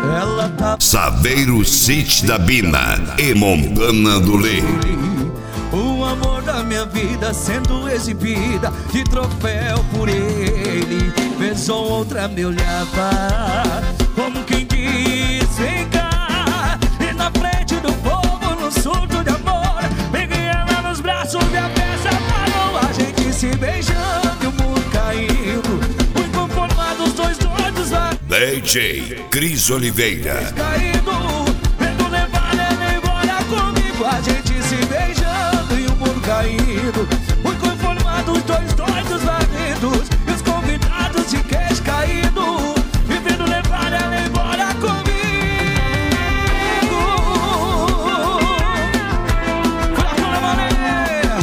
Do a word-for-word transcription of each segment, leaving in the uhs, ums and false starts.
Ela tá Saveiro City da Bina e Montana do Lê. o amor da minha vida sendo exibida de troféu por ele. Vez ou outra me olhava como quem diz: vem cá. E na frente do povo, no surto de amor, peguei ela nos braços e a peça parou. A gente se beijando e o mundo caindo, inconformado os dois doidos lá D J Cris Oliveira. caído, vendo levar ela embora comigo. A gente se beijando e o mundo caído, inconformado os dois doidos varridos e os convidados de queixo caído, vivendo levar ela embora comigo. Coloca na maneira.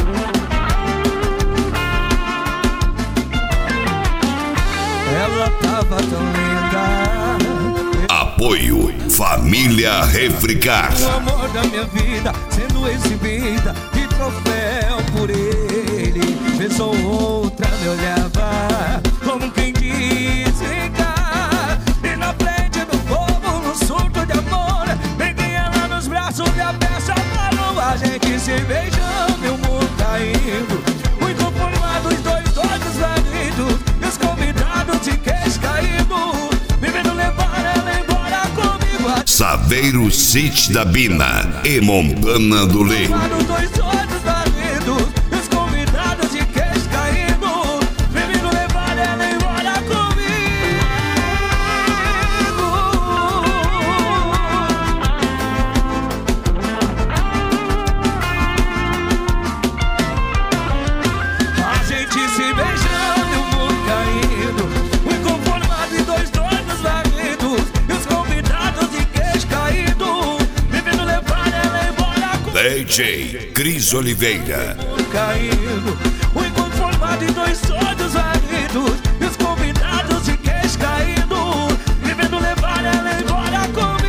Ela tava tão linda. Apoio Família Refricar. O amor da minha vida sendo exibida de troféu por ele. Vez ou outra me olhava como quem diz: vem cá. E na frente do povo, no surto de amor, peguei ela nos braços e a peça parou. A gente se beijando e o mundo caindo, o inconformado, os dois doidos varridos e os convidados de queixo caído, vivendo levar ela embora comigo. Saveiro City da Bina e Montana do Lê. Os dois doidos varridos e os convidados de queixo caído, vivendo levar ela embora comigo. A gente se beijando e o mundo caindo, o inconformado e dois doidos varridos e os convidados de queixo caído, vivendo levar ela embora comigo. D J Cris Oliveira. Caído, o inconformado e dois doidos varridos e os convidados de queixo caído, vivendo levar ela embora comigo.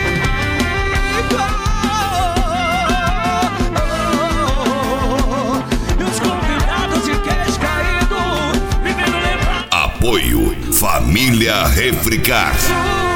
E os convidados de queixo caído, vivendo levar Apoio Família Refricar.